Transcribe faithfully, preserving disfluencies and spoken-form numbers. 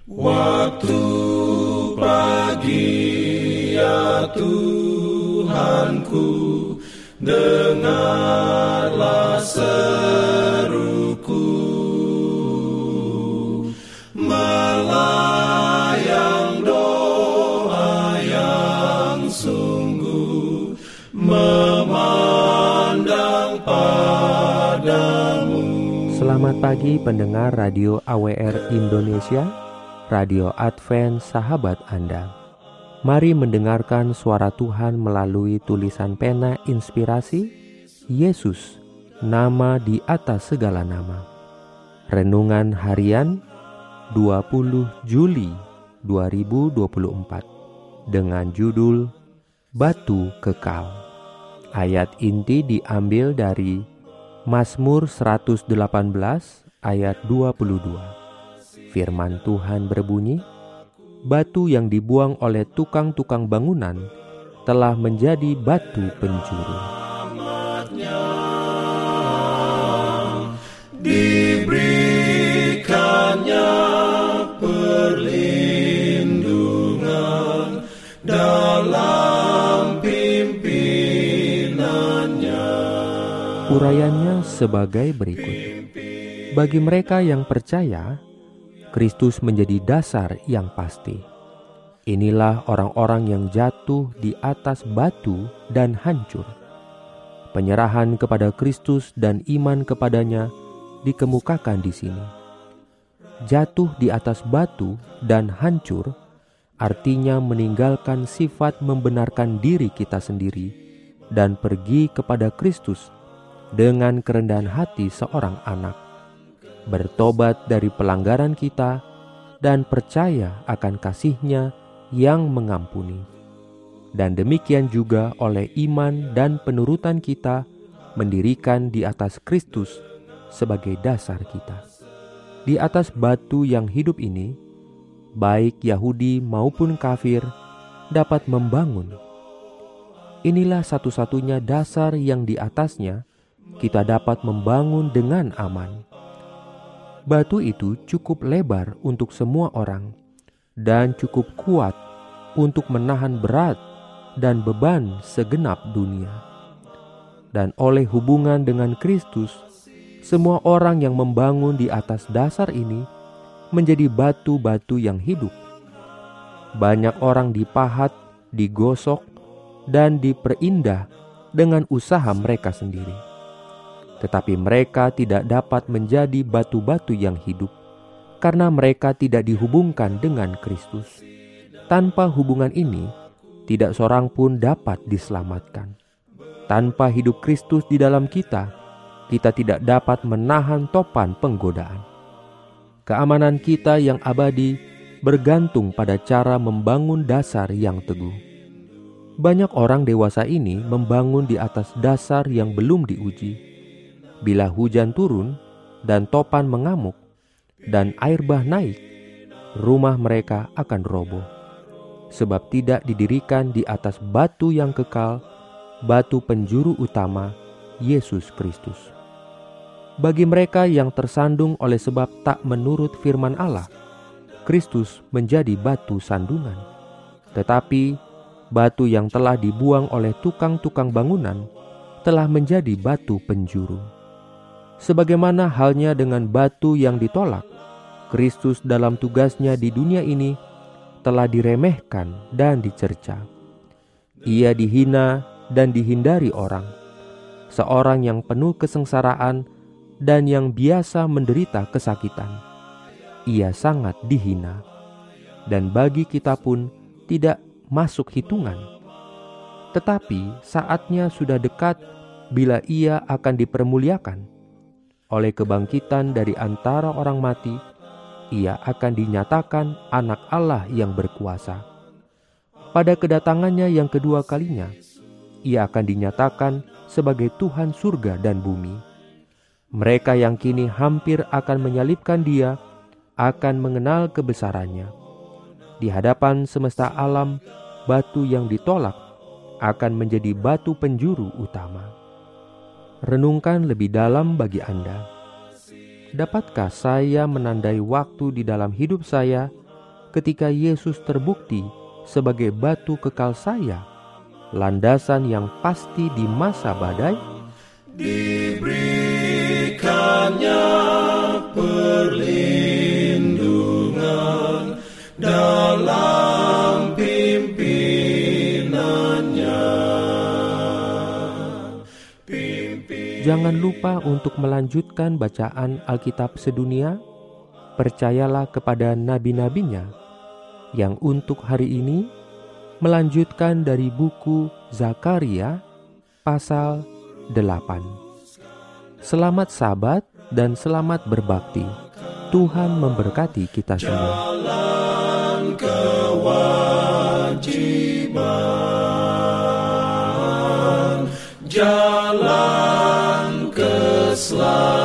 Waktu pagi ya Tuhanku, dengarlah seruku, melayang doa yang sungguh, memandang padamu. Selamat pagi pendengar Radio A W R Indonesia, Radio Advent Sahabat Anda. Mari mendengarkan suara Tuhan melalui tulisan pena inspirasi Yesus, nama di atas segala nama. Renungan harian dua puluh Juli dua ribu dua puluh empat dengan judul Batu Kekal. Ayat inti diambil dari Mazmur seratus delapan belas ayat dua puluh dua. Firman Tuhan berbunyi, batu yang dibuang oleh tukang-tukang bangunan telah menjadi batu penjuru. Diberikannya perlindungan dalam pimpinannya. Urayanya sebagai berikut. Bagi mereka yang percaya, Kristus menjadi dasar yang pasti. Inilah orang-orang yang jatuh di atas batu dan hancur. Penyerahan kepada Kristus dan iman kepadanya dikemukakan di sini. Jatuh di atas batu dan hancur artinya meninggalkan sifat membenarkan diri kita sendiri dan pergi kepada Kristus dengan kerendahan hati seorang anak, bertobat dari pelanggaran kita, dan percaya akan kasih-Nya yang mengampuni. Dan demikian juga oleh iman dan penurutan kita mendirikan di atas Kristus sebagai dasar kita. Di atas batu yang hidup ini, baik Yahudi maupun kafir dapat membangun. Inilah satu-satunya dasar yang di atasnya kita dapat membangun dengan aman. Batu itu cukup lebar untuk semua orang dan cukup kuat untuk menahan berat dan beban segenap dunia. Dan oleh hubungan dengan Kristus, semua orang yang membangun di atas dasar ini menjadi batu-batu yang hidup. Banyak orang dipahat, digosok, dan diperindah dengan usaha mereka sendiri. Tetapi mereka tidak dapat menjadi batu-batu yang hidup karena mereka tidak dihubungkan dengan Kristus. Tanpa hubungan ini, tidak seorang pun dapat diselamatkan. Tanpa hidup Kristus di dalam kita, kita tidak dapat menahan topan penggodaan. Keamanan kita yang abadi bergantung pada cara membangun dasar yang teguh. Banyak orang dewasa ini membangun di atas dasar yang belum diuji. Bila hujan turun dan topan mengamuk dan air bah naik, rumah mereka akan roboh. Sebab tidak didirikan di atas batu yang kekal, batu penjuru utama, Yesus Kristus. Bagi mereka yang tersandung oleh sebab tak menurut firman Allah, Kristus menjadi batu sandungan. Tetapi batu yang telah dibuang oleh tukang-tukang bangunan telah menjadi batu penjuru. Sebagaimana halnya dengan batu yang ditolak, Kristus dalam tugasnya di dunia ini telah diremehkan dan dicerca. Ia dihina dan dihindari orang, seorang yang penuh kesengsaraan dan yang biasa menderita kesakitan. Ia sangat dihina, dan bagi kita pun tidak masuk hitungan. Tetapi saatnya sudah dekat bila ia akan dipermuliakan. Oleh kebangkitan dari antara orang mati, ia akan dinyatakan anak Allah yang berkuasa. Pada kedatangannya yang kedua kalinya, ia akan dinyatakan sebagai Tuhan surga dan bumi. Mereka yang kini hampir akan menyalibkan dia, akan mengenal kebesarannya. Di hadapan semesta alam, batu yang ditolak akan menjadi batu penjuru utama. Renungkan lebih dalam bagi Anda. Dapatkah saya menandai waktu di dalam hidup saya ketika Yesus terbukti sebagai batu kekal saya, landasan yang pasti di masa badai? Diberikannya perlindungan dalam pimpinannya. Pimpin... Jangan lupa untuk melanjutkan bacaan Alkitab sedunia. Percayalah kepada nabi-nabinya yang untuk hari ini melanjutkan dari buku Zakaria pasal delapan. Selamat Sabat dan selamat berbakti. Tuhan memberkati kita semua. Jalan kewajiban, jalan keselamatan.